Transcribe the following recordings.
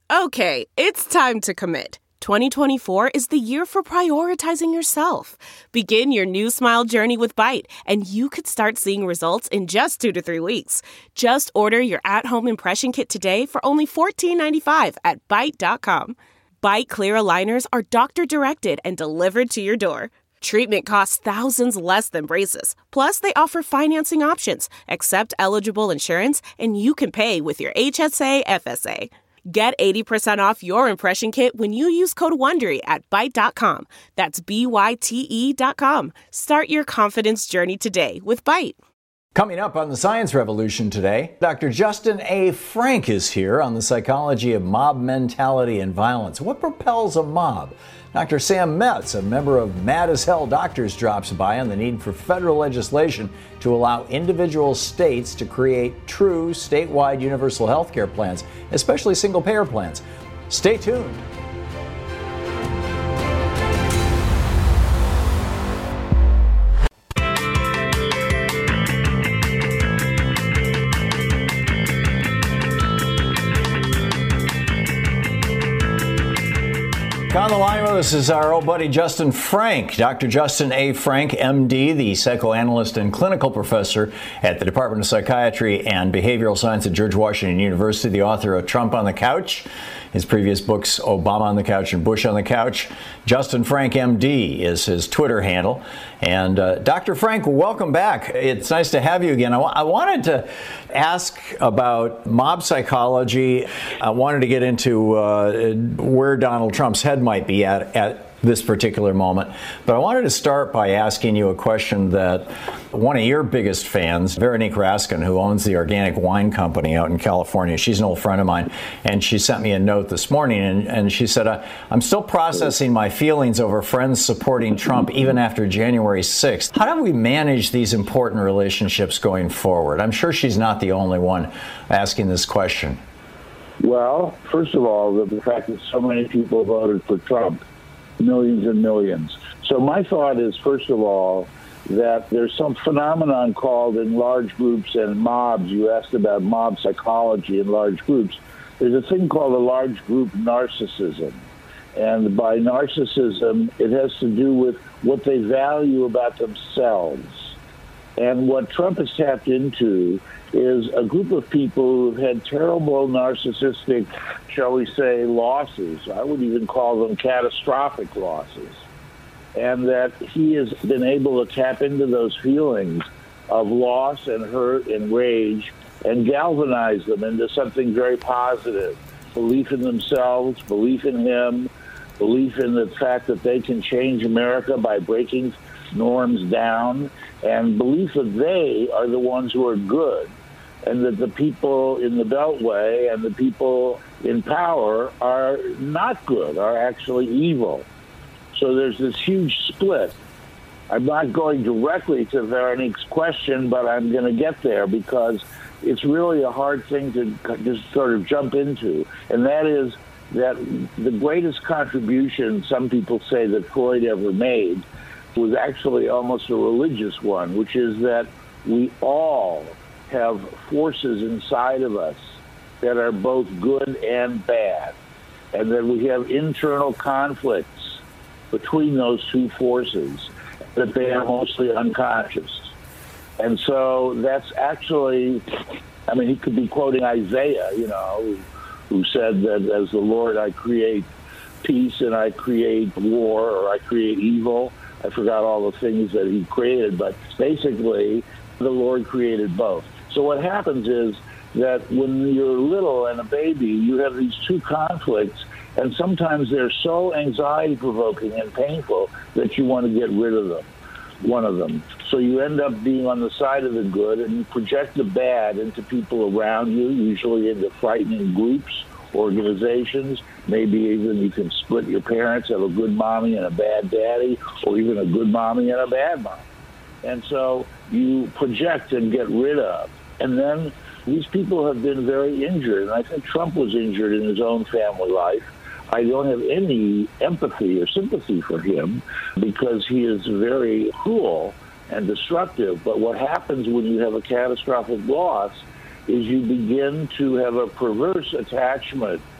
Okay, it's time to commit. 2024 is the year for prioritizing yourself. Begin your new smile journey with Byte, and you could start seeing results in just 2 to 3 weeks. Just order your at-home impression kit today for only $14.95 at Byte.com. Byte Clear aligners are doctor-directed and delivered to your door. Treatment costs thousands less than braces. Plus, they offer financing options, accept eligible insurance, and you can pay with your HSA, FSA. Get 80% off your impression kit when you use code WONDERY at Byte.com. That's BYTE.com. Start your confidence journey today with Byte. Coming up on the Science Revolution today, Dr. Justin A. Frank is here on the psychology of mob mentality and violence. What propels a mob? Dr. Sam Metz, a member of Mad as Hell Doctors, drops by on the need for federal legislation to allow individual states to create true statewide universal health care plans, especially single-payer plans. Stay tuned. On the line with us is our old buddy Justin Frank, Dr. Justin A. Frank, MD, the psychoanalyst and clinical professor at the Department of Psychiatry and Behavioral Science at George Washington University, the author of Trump on the Couch, his previous books, Obama on the Couch and Bush on the Couch. Justin Frank, MD, is his Twitter handle. And Dr. Frank, welcome back. It's nice to have you again. I wanted to ask about mob psychology. I wanted to get into where Donald Trump's head might be at this particular moment. But I wanted to start by asking you a question that one of your biggest fans, Veronique Raskin, who owns the Organic Wine Company out in California, she's an old friend of mine, and she sent me a note this morning, and she said, I'm still processing my feelings over friends supporting Trump even after January 6th. How do we manage these important relationships going forward? I'm sure she's not the only one asking this question. Well, first of all, the fact that so many people voted for Trump, millions and millions. So my thought is, first of all, that there's some phenomenon called in large groups and mobs. You asked about mob psychology in large groups. There's a thing called a large group narcissism. And by narcissism, it has to do with what they value about themselves. And what Trump has tapped into is a group of people who've had terrible narcissistic, shall we say, losses. I would even call them catastrophic losses. And that he has been able to tap into those feelings of loss and hurt and rage and galvanize them into something very positive. Belief in themselves, belief in him, belief in the fact that they can change America by breaking norms down, and belief that they are the ones who are good, and that the people in the Beltway and the people in power are not good, are actually evil. So there's this huge split. I'm not going directly to Veronique's question, but I'm going to get there because it's really a hard thing to just sort of jump into. And that is that the greatest contribution, some people say, that Freud ever made was actually almost a religious one, which is that we all have forces inside of us that are both good and bad, and that we have internal conflicts between those two forces, that they are mostly unconscious. And so that's actually, I mean, he could be quoting Isaiah, who said that as the Lord I create peace and I create war, or I create evil. I forgot all the things that he created, but basically the Lord created both. So what happens is that when you're little and a baby, you have these two conflicts, and sometimes they're so anxiety-provoking and painful that you want to get rid of them, one of them. So you end up being on the side of the good, and you project the bad into people around you, usually into frightening groups, organizations. Maybe even you can split your parents, have a good mommy and a bad daddy, or even a good mommy and a bad mom. And so you project and get rid of. And then these people have been very injured. And I think Trump was injured in his own family life. I don't have any empathy or sympathy for him because he is very cruel and destructive. But what happens when you have a catastrophic loss is you begin to have a perverse attachment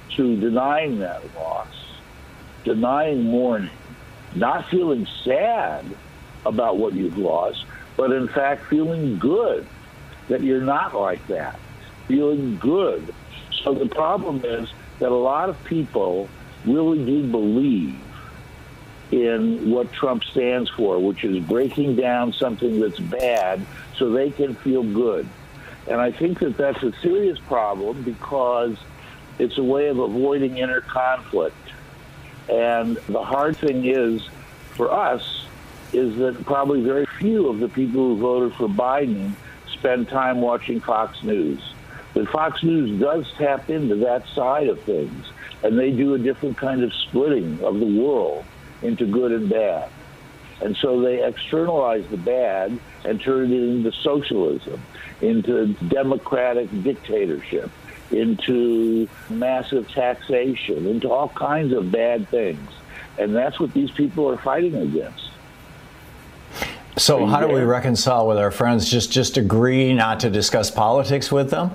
to denying that loss, denying mourning, not feeling sad about what you've lost, but in fact feeling good that you're not like that, feeling good. So the problem is that a lot of people really do believe in what Trump stands for, which is breaking down something that's bad so they can feel good. And I think that that's a serious problem because it's a way of avoiding inner conflict. And the hard thing is, for us, is that probably very few of the people who voted for Biden spend time watching Fox News. But Fox News does tap into that side of things, and they do a different kind of splitting of the world into good and bad. And so they externalize the bad and turn it into socialism, into democratic dictatorship, into massive taxation, into all kinds of bad things. And that's what these people are fighting against. So how do we reconcile with our friends? Just agree not to discuss politics with them?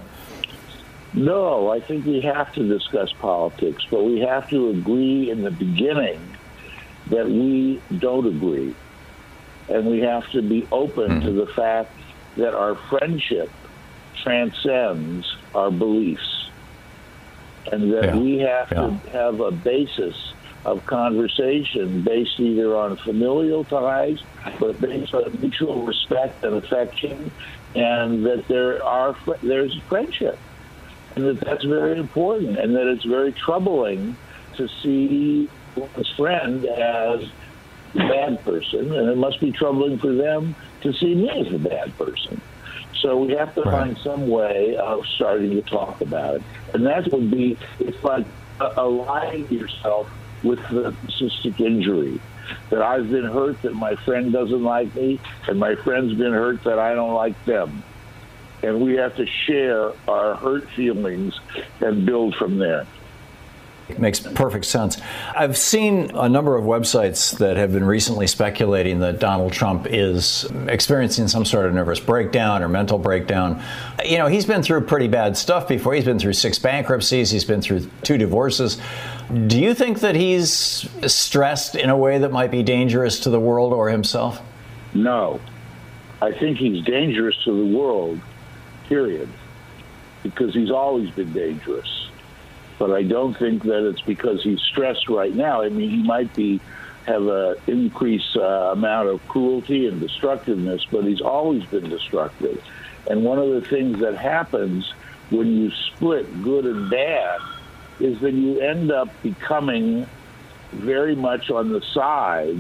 No, I think we have to discuss politics, but we have to agree in the beginning that we don't agree. And we have to be open to the fact that our friendship transcends our beliefs. And that we have to have a basis of conversation based either on familial ties, but based on mutual respect and affection, and that there's friendship. And that that's very important, and that it's very troubling to see one's friend as a bad person, and it must be troubling for them to see me as a bad person. So we have to find some way of starting to talk about it. And that would be, it's like aligning yourself with the cystic injury, that I've been hurt that my friend doesn't like me, and my friend's been hurt that I don't like them. And we have to share our hurt feelings and build from there. It makes perfect sense. I've seen a number of websites that have been recently speculating that Donald Trump is experiencing some sort of nervous breakdown or mental breakdown. You know, he's been through pretty bad stuff before. He's been through 6 bankruptcies. He's been through 2 divorces. Do you think that he's stressed in a way that might be dangerous to the world or himself? No. I think he's dangerous to the world, period, because he's always been dangerous. But I don't think that it's because he's stressed right now. I mean, he might have an increased amount of cruelty and destructiveness, but he's always been destructive. And one of the things that happens when you split good and bad is that you end up becoming very much on the side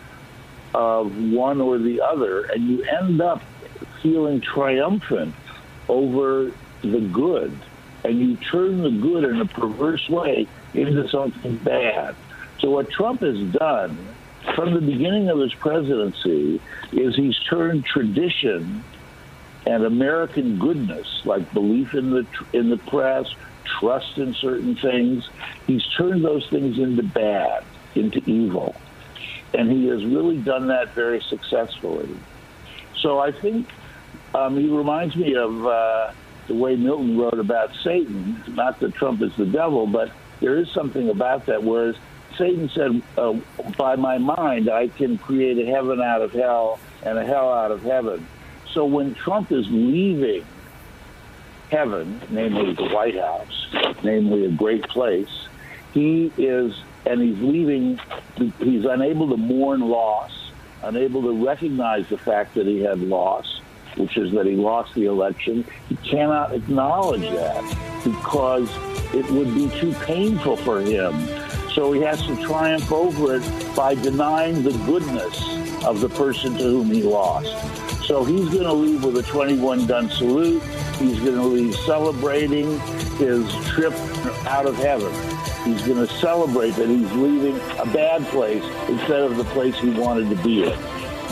of one or the other, and you end up feeling triumphant over the good. And you turn the good in a perverse way into something bad. So what Trump has done from the beginning of his presidency is he's turned tradition and American goodness, like belief in the press, trust in certain things, he's turned those things into bad, into evil. And he has really done that very successfully. So I think he reminds me of the way Milton wrote about Satan. Not that Trump is the devil, but there is something about that, whereas Satan said, by my mind, I can create a heaven out of hell and a hell out of heaven. So when Trump is leaving heaven, namely the White House, namely a great place, he's leaving, he's unable to mourn loss, unable to recognize the fact that he had loss, which is that he lost the election. He cannot acknowledge that because it would be too painful for him. So he has to triumph over it by denying the goodness of the person to whom he lost. So he's going to leave with a 21-gun salute. He's going to leave celebrating his trip out of heaven. He's going to celebrate that he's leaving a bad place instead of the place he wanted to be in.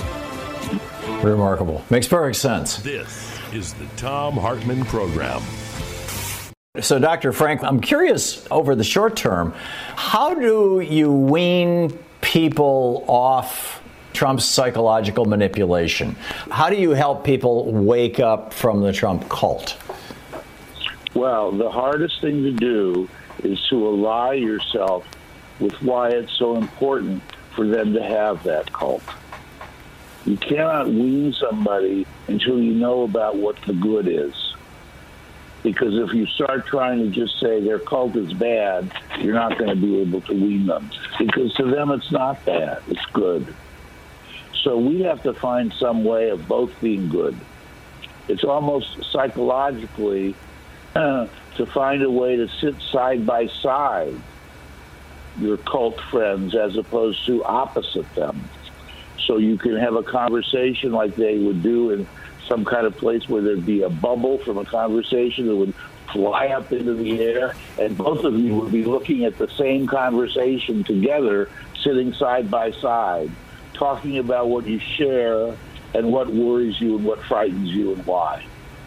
Remarkable. Makes perfect sense. This is the Thom Hartmann Program. So, Dr. Frank, I'm curious, over the short term, how do you wean people off Trump's psychological manipulation? How do you help people wake up from the Trump cult? Well, the hardest thing to do is to ally yourself with why it's so important for them to have that cult. You cannot wean somebody until you know about what the good is. Because if you start trying to just say their cult is bad, you're not going to be able to wean them. Because to them it's not bad, it's good. So we have to find some way of both being good. It's almost psychologically to find a way to sit side by side your cult friends as opposed to opposite them. So you can have a conversation like they would do in some kind of place where there'd be a bubble from a conversation that would fly up into the air, and both of you would be looking at the same conversation together, sitting side by side, talking about what you share and what worries you and what frightens you and why.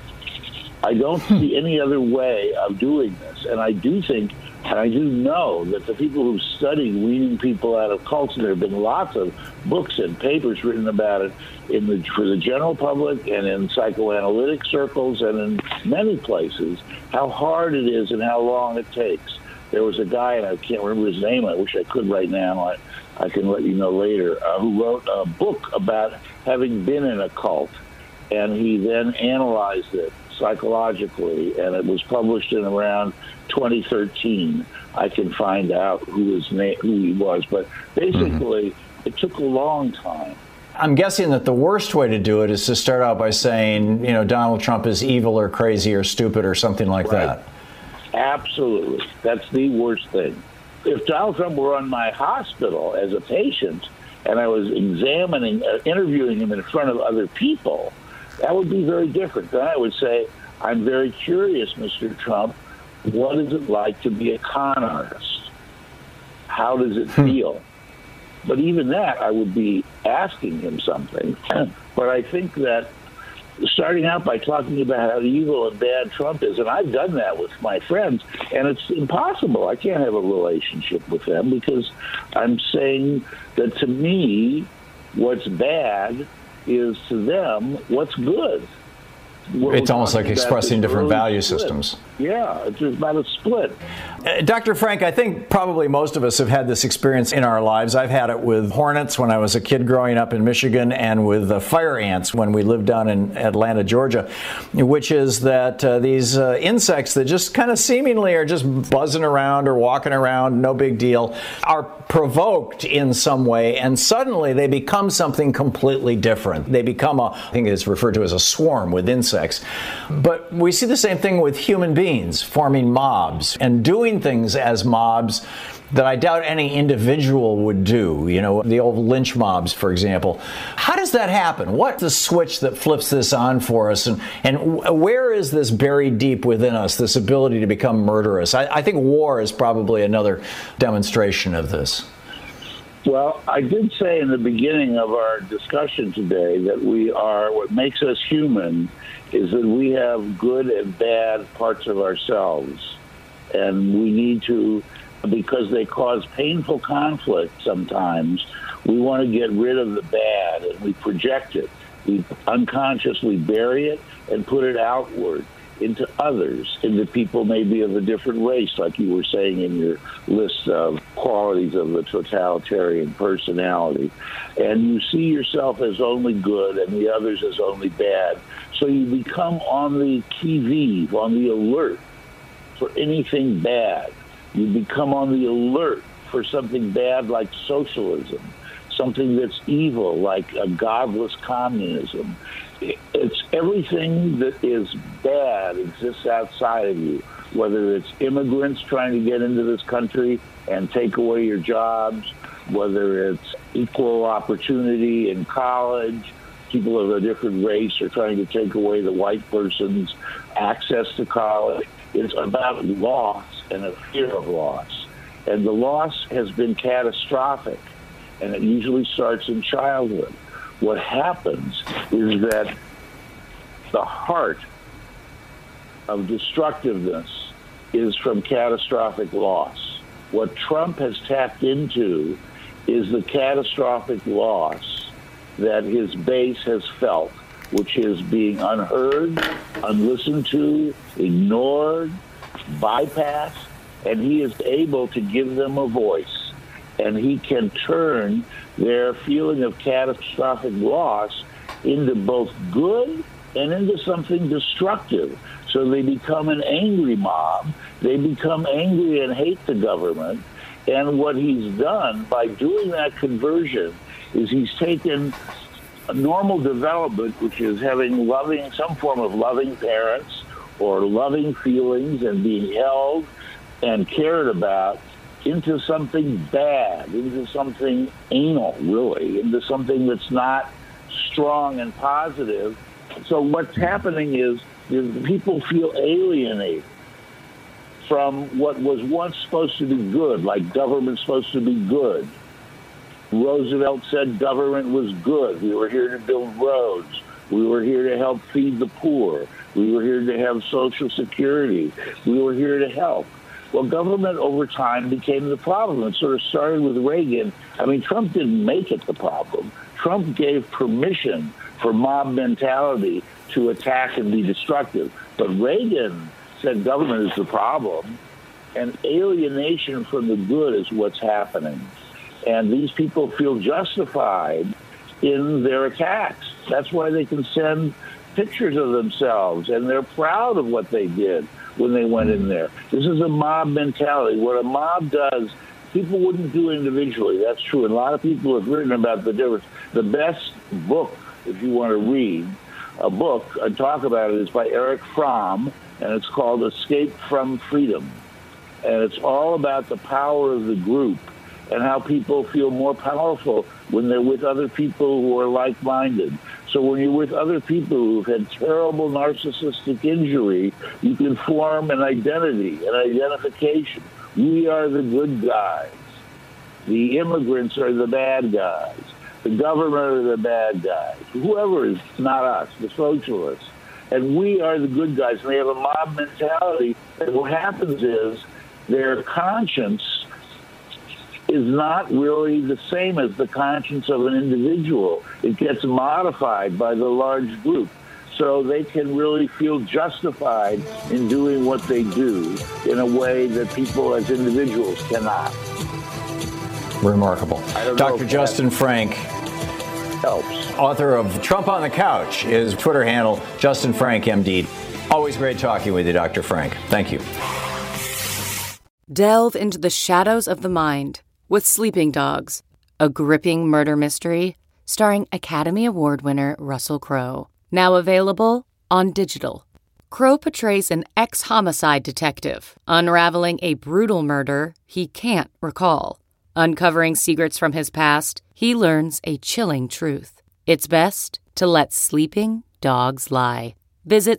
I don't see any other way of doing this, and I do think, and I do know that the people who've studied weaning people out of cults, and there have been lots of books and papers written about it for the general public and in psychoanalytic circles and in many places, how hard it is and how long it takes. There was a guy, and I can't remember his name, I wish I could right now, I can let you know later, who wrote a book about having been in a cult, and he then analyzed it psychologically, and it was published in around 2013. I can find out who he was, but basically it took a long time. I'm guessing that the worst way to do it is to start out by saying, Donald Trump is evil or crazy or stupid or something like that. Absolutely. That's the worst thing. If Donald Trump were on my hospital as a patient and I was interviewing him in front of other people, that would be very different. Then I would say, I'm very curious, Mr. Trump, what is it like to be a con artist? How does it feel? But even that, I would be asking him something. But I think that starting out by talking about how evil and bad Trump is, and I've done that with my friends, and it's impossible. I can't have a relationship with them because I'm saying that to me, what's bad is to them what's good. It's almost like expressing different value systems. Yeah, it's about a split. Dr. Frank, I think probably most of us have had this experience in our lives. I've had it with hornets when I was a kid growing up in Michigan, and with fire ants when we lived down in Atlanta, Georgia, which is that these insects that just kind of seemingly are just buzzing around or walking around, no big deal, are provoked in some way, and suddenly they become something completely different. They become I think it's referred to as a swarm with insects. But we see the same thing with human beings forming mobs and doing things as mobs that I doubt any individual would do. The old lynch mobs, for example. How does that happen? What's the switch that flips this on for us? And where is this buried deep within us, this ability to become murderous? I think war is probably another demonstration of this. Well, I did say in the beginning of our discussion today that what makes us human is that we have good and bad parts of ourselves. And we need to, because they cause painful conflict sometimes, we want to get rid of the bad, and we project it. We unconsciously bury it and put it outward into others, into people maybe of a different race, like you were saying in your list of qualities of the totalitarian personality. And you see yourself as only good and the others as only bad. So you become on the qui-vive, on the alert for anything bad. You become on the alert for something bad like socialism, something that's evil like a godless communism. It's everything that is bad exists outside of you, whether it's immigrants trying to get into this country and take away your jobs, whether it's equal opportunity in college, people of a different race are trying to take away the white person's access to college. It's about loss and a fear of loss. And the loss has been catastrophic, and it usually starts in childhood. What happens is that the heart of destructiveness is from catastrophic loss. What Trump has tapped into is the catastrophic loss that his base has felt, which is being unheard, unlistened to, ignored, bypassed, and he is able to give them a voice, and he can turn their feeling of catastrophic loss into both good and into something destructive. So they become an angry mob. They become angry and hate the government. And what he's done by doing that conversion is he's taken a normal development, which is having some form of loving parents or loving feelings and being held and cared about, into something bad, into something anal, really, into something that's not strong and positive. So what's happening is people feel alienated from what was once supposed to be good, like government's supposed to be good. Roosevelt said government was good. We were here to build roads. We were here to help feed the poor. We were here to have Social Security. We were here to help. Well, government over time became the problem. It sort of started with Reagan. I mean, Trump didn't make it the problem. Trump gave permission for mob mentality to attack and be destructive. But Reagan said government is the problem, and alienation from the good is what's happening. And these people feel justified in their attacks. That's why they can send pictures of themselves, and they're proud of what they did when they went in there. This is a mob mentality. What a mob does, people wouldn't do individually. That's true. And a lot of people have written about the difference. The best book, if you want to read a book and talk about it, is by Erich Fromm, and it's called Escape from Freedom. And it's all about the power of the group and how people feel more powerful when they're with other people who are like-minded. So when you're with other people who've had terrible narcissistic injury, you can form an identity, an identification. We are the good guys. The immigrants are the bad guys. The government are the bad guys. Whoever is not us, the socialists. And we are the good guys. And they have a mob mentality. And what happens is their conscience is not really the same as the conscience of an individual. It gets modified by the large group. So they can really feel justified in doing what they do in a way that people as individuals cannot. Remarkable. Dr. Justin Frank helps. Author of Trump on the Couch, his Twitter handle, Justin Frank, MD. Always great talking with you, Dr. Frank. Thank you. Delve into the shadows of the mind with Sleeping Dogs, a gripping murder mystery starring Academy Award winner Russell Crowe. Now available on digital. Crowe portrays an ex-homicide detective unraveling a brutal murder he can't recall. Uncovering secrets from his past, he learns a chilling truth. It's best to let sleeping dogs lie. Visit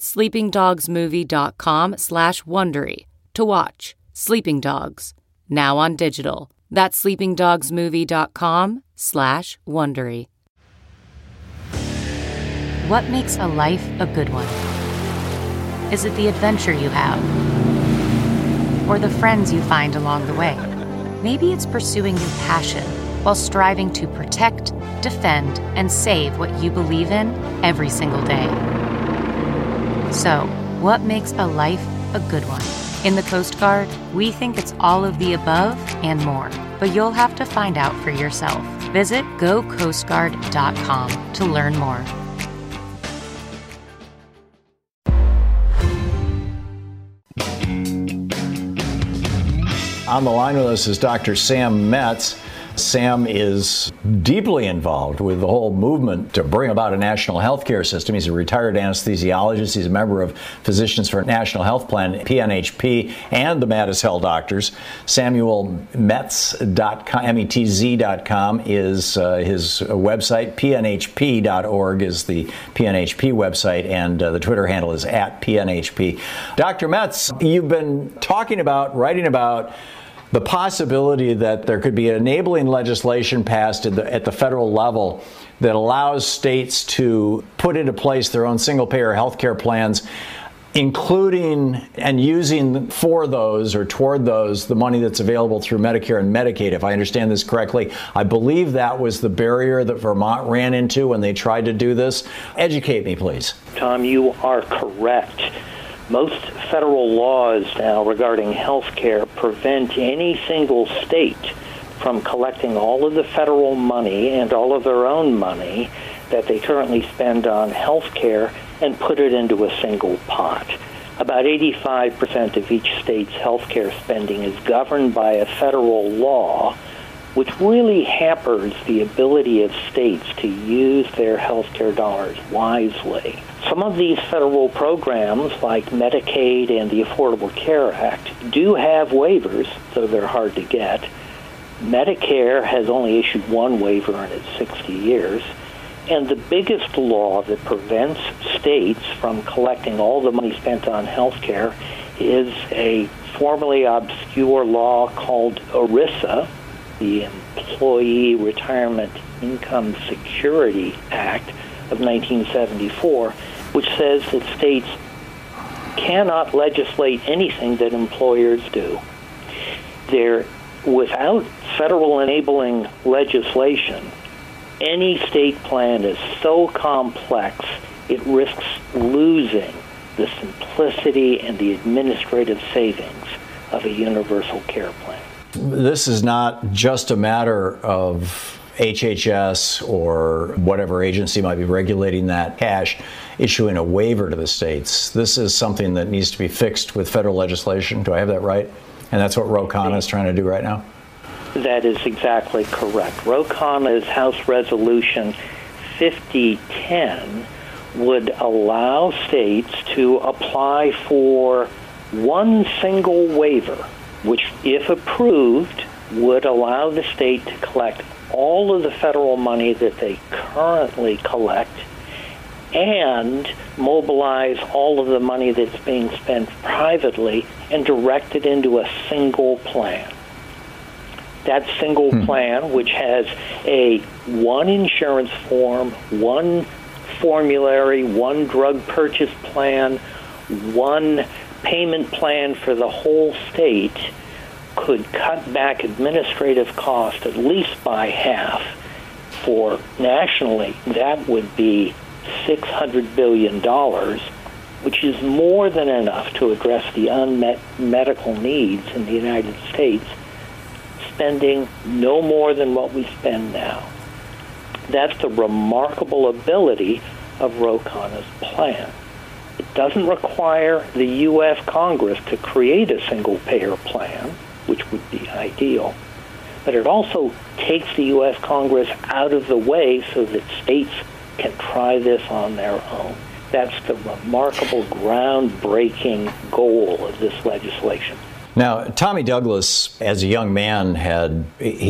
sleepingdogsmovie.com/Wondery to watch Sleeping Dogs, now on digital. That's sleepingdogsmovie.com/Wondery. What makes a life a good one? Is it the adventure you have? Or the friends you find along the way? Maybe it's pursuing your passion while striving to protect, defend, and save what you believe in every single day. So, what makes a life a good one? In the Coast Guard, we think it's all of the above and more, but you'll have to find out for yourself. Visit GoCoastGuard.com to learn more. On the line with us is Dr. Sam Metz. Sam is deeply involved with the whole movement to bring about a national health care system. He's a retired anesthesiologist. He's a member of Physicians for National Health Plan, PNHP, and the Mad as Hell Doctors. SamuelMetz.com, METZ.com is his website. PNHP.org is the PNHP website, and the Twitter handle is @PNHP. Dr. Metz, you've been writing about the possibility that there could be enabling legislation passed at the federal level that allows states to put into place their own single-payer health care plans, including and using for those or toward those the money that's available through Medicare and Medicaid. If I understand this correctly, I believe that was the barrier that Vermont ran into when they tried to do this. Educate me, please. Tom, you are correct. Most federal laws now regarding health care prevent any single state from collecting all of the federal money and all of their own money that they currently spend on health care and put it into a single pot. About 85% of each state's health care spending is governed by a federal law, which really hampers the ability of states to use their health care dollars wisely. Some of these federal programs, like Medicaid and the Affordable Care Act, do have waivers, though they're hard to get. Medicare has only issued one waiver in its 60 years. And the biggest law that prevents states from collecting all the money spent on health care is a formerly obscure law called ERISA, the Employee Retirement Income Security Act of 1974, which says that states cannot legislate anything that employers do. Without federal enabling legislation, any state plan is so complex it risks losing the simplicity and the administrative savings of a universal care plan. This is not just a matter of HHS or whatever agency might be regulating that cash issuing a waiver to the states. This is something that needs to be fixed with federal legislation. Do I have that right? And that's what Ro Khanna is trying to do right now? That is exactly correct. Ro Khanna's House Resolution 5010 would allow states to apply for one single waiver, which, if approved, would allow the state to collect all of the federal money that they currently collect and mobilize all of the money that's being spent privately and direct it into a single plan. That single plan, which has one insurance form, one formulary, one drug purchase plan, one payment plan for the whole state, could cut back administrative cost at least by half. For nationally, that would be $600 billion, which is more than enough to address the unmet medical needs in the United States, spending no more than what we spend now. That's the remarkable ability of Ro Khanna's plan. It doesn't require the U.S. Congress to create a single-payer plan, which would be ideal, but it also takes the U.S. Congress out of the way so that states can try this on their own. That's the remarkable, groundbreaking goal of this legislation. Now, Tommy Douglas, as a young man, had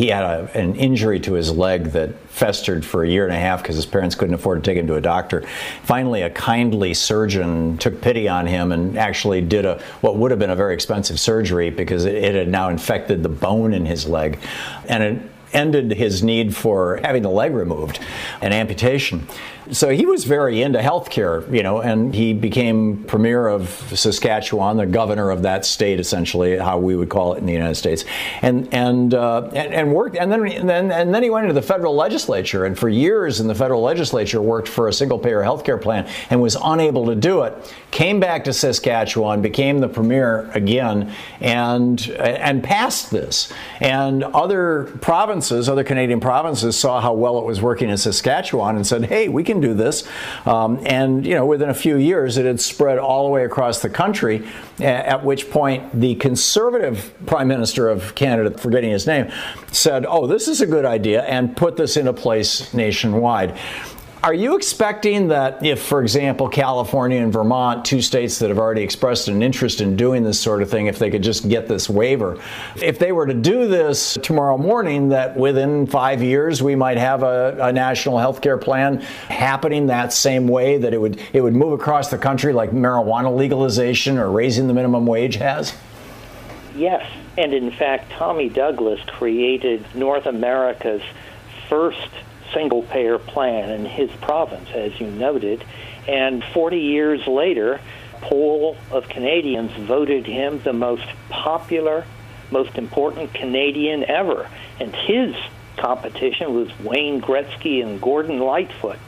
an injury to his leg that festered for a year and a half because his parents couldn't afford to take him to a doctor. Finally, a kindly surgeon took pity on him and actually did what would have been a very expensive surgery because it had now infected the bone in his leg, and it ended his need for having the leg removed, an amputation. So he was very into healthcare, and he became premier of Saskatchewan, the governor of that state, essentially, how we would call it in the United States, and worked. And then he went into the federal legislature, and for years in the federal legislature worked for a single-payer healthcare plan, and was unable to do it. Came back to Saskatchewan, became the premier again, and passed this. And other Canadian provinces, saw how well it was working in Saskatchewan and said, "Hey, we can do this." And within a few years, it had spread all the way across the country. At which point, the Conservative Prime Minister of Canada, forgetting his name, said, "Oh, this is a good idea," and put this into place nationwide. Are you expecting that if, for example, California and Vermont, two states that have already expressed an interest in doing this sort of thing, if they could just get this waiver, if they were to do this tomorrow morning, that within 5 years we might have a national health care plan happening that same way, that it would move across the country like marijuana legalization or raising the minimum wage has? Yes, and in fact, Tommy Douglas created North America's first single-payer plan in his province, as you noted, and 40 years later, a poll of Canadians voted him the most popular, most important Canadian ever, and his competition was Wayne Gretzky and Gordon Lightfoot.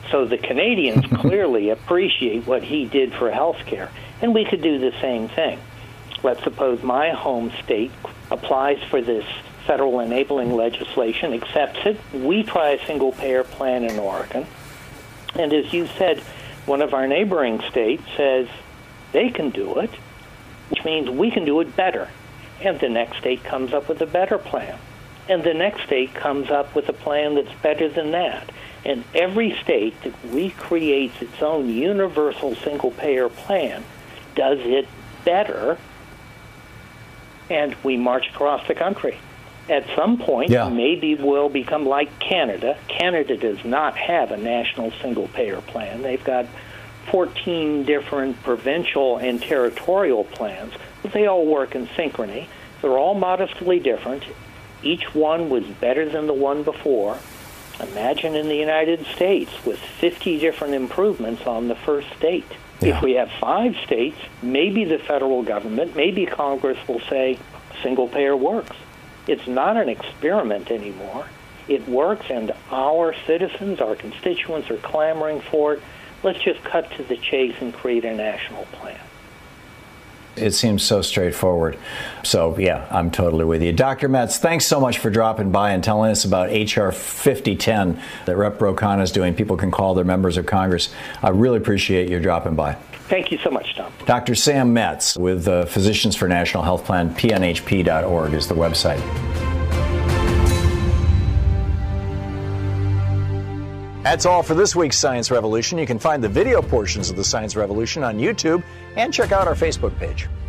So the Canadians clearly appreciate what he did for health care, and we could do the same thing. Let's suppose my home state applies for this federal enabling legislation, accepts it. We try a single-payer plan in Oregon. And as you said, one of our neighboring states says they can do it, which means we can do it better. And the next state comes up with a better plan. And the next state comes up with a plan that's better than that. And every state that recreates its own universal single-payer plan does it better, and we march across the country. At some point, maybe we'll become like Canada. Canada does not have a national single-payer plan. They've got 14 different provincial and territorial plans, but they all work in synchrony. They're all modestly different. Each one was better than the one before. Imagine in the United States with 50 different improvements on the first state. If we have 5 states, maybe the federal government, maybe Congress will say single-payer works. It's not an experiment anymore. It works, and our citizens, our constituents are clamoring for it. Let's just cut to the chase and create a national plan. It seems so straightforward. So, yeah, I'm totally with you. Dr. Metz, thanks so much for dropping by and telling us about H.R. 5010 that Rep. Ro Khanna is doing. People can call their members of Congress. I really appreciate you dropping by. Thank you so much, Tom. Dr. Sam Metz with Physicians for National Health Plan, pnhp.org is the website. That's all for this week's Science Revolution. You can find the video portions of the Science Revolution on YouTube and check out our Facebook page.